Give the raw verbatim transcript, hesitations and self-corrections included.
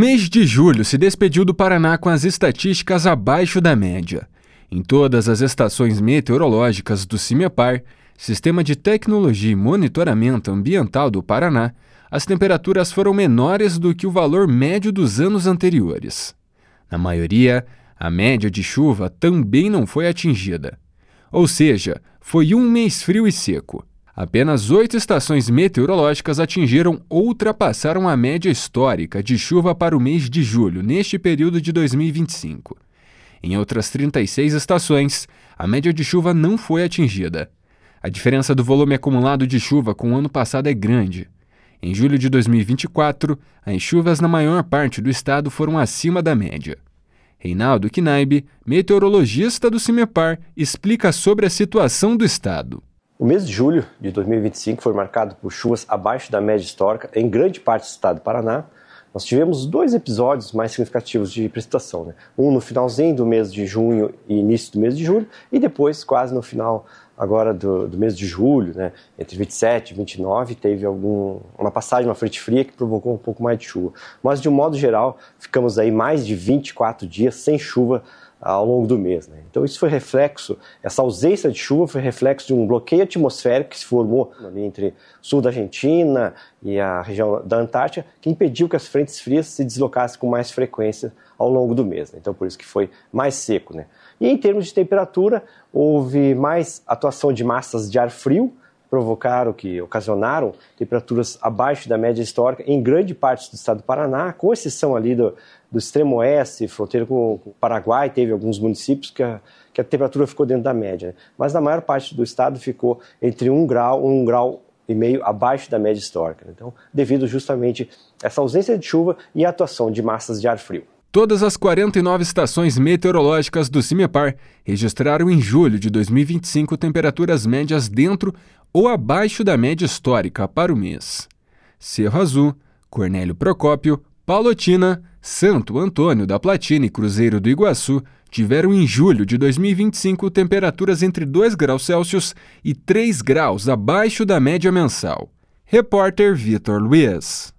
mês de julho se despediu do Paraná com as estatísticas abaixo da média. Em todas as estações meteorológicas do CIMEPAR, Sistema de Tecnologia e Monitoramento Ambiental do Paraná, as temperaturas foram menores do que o valor médio dos anos anteriores. Na maioria, a média de chuva também não foi atingida. Ou seja, foi um mês frio e seco. Apenas oito estações meteorológicas atingiram ou ultrapassaram a média histórica de chuva para o mês de julho, neste período de dois mil e vinte e cinco. Em outras trinta e seis estações, a média de chuva não foi atingida. A diferença do volume acumulado de chuva com o ano passado é grande. Em julho de dois mil e vinte e quatro, as chuvas na maior parte do estado foram acima da média. Reinaldo Knaib, meteorologista do CIMEPAR, explica sobre a situação do estado. O mês de julho de dois mil e vinte e cinco foi marcado por chuvas abaixo da média histórica em grande parte do estado do Paraná. Nós tivemos dois episódios mais significativos de precipitação, né? Um no finalzinho do mês de junho e início do mês de julho, e depois quase no final agora do, do mês de julho, né? Entre vinte e sete e vinte e nove, teve algum, uma passagem, uma frente fria que provocou um pouco mais de chuva. Mas de um modo geral, ficamos aí mais de vinte e quatro dias sem chuva ao longo do mês, né? Então isso foi reflexo, essa ausência de chuva foi reflexo de um bloqueio atmosférico que se formou ali entre o sul da Argentina e a região da Antártica, que impediu que as frentes frias se deslocassem com mais frequência ao longo do mês, né? Então por isso que foi mais seco, né? E em termos de temperatura, houve mais atuação de massas de ar frio, provocaram, que ocasionaram temperaturas abaixo da média histórica em grande parte do estado do Paraná, com exceção ali do, do extremo oeste, fronteira com, com o Paraguai, teve alguns municípios que a, que a temperatura ficou dentro da média, né? Mas na maior parte do estado ficou entre um grau e um grau e meio abaixo da média histórica, né? Então, devido justamente a essa ausência de chuva e a atuação de massas de ar frio. Todas as quarenta e nove estações meteorológicas do CIMEPAR registraram em julho de dois mil e vinte e cinco temperaturas médias dentro ou abaixo da média histórica para o mês. Cerro Azul, Cornélio Procópio, Palotina, Santo Antônio da Platina e Cruzeiro do Iguaçu tiveram em julho de dois mil e vinte e cinco temperaturas entre dois graus Celsius e três graus abaixo da média mensal. Repórter Vitor Luiz.